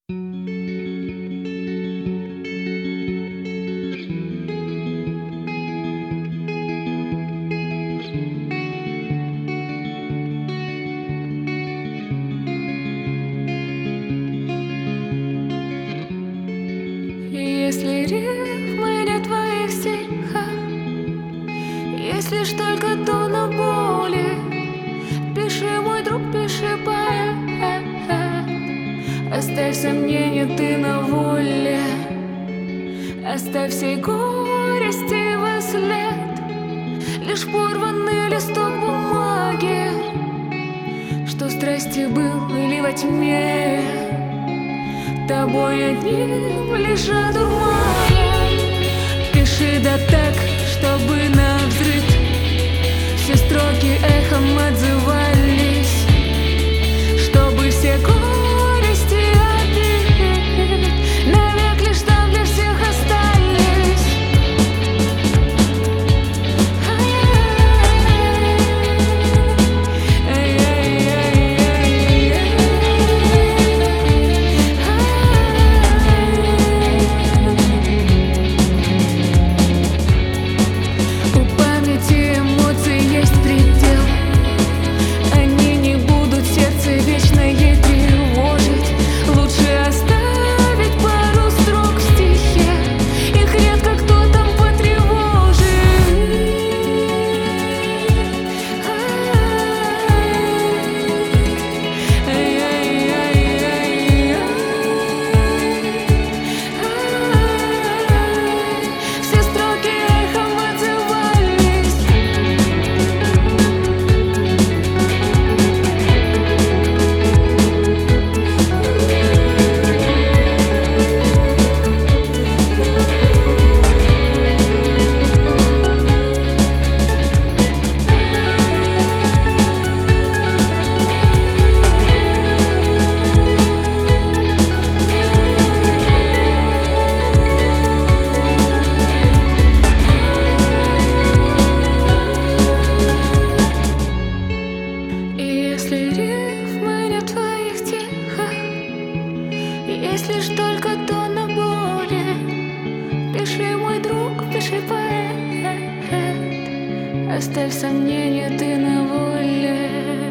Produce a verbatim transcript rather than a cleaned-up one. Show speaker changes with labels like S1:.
S1: Если рифмы не в твоих стихах, если лишь только тона боли, пиши, мой друг, пиши, поэт. Оставь сомнения, ты на воле. Оставь всей горести во след, лишь порванный листок бумаги, что страсти был или во тьме тобой одним лишь одурманен. Пиши да так, чтобы навзрыд все строки эхом отзывались, чтобы все горести обид навек лишь там для всех остались. Есть лишь только тона боли, пиши, мой друг, пиши, поэт. Оставь сомнения, ты на воле.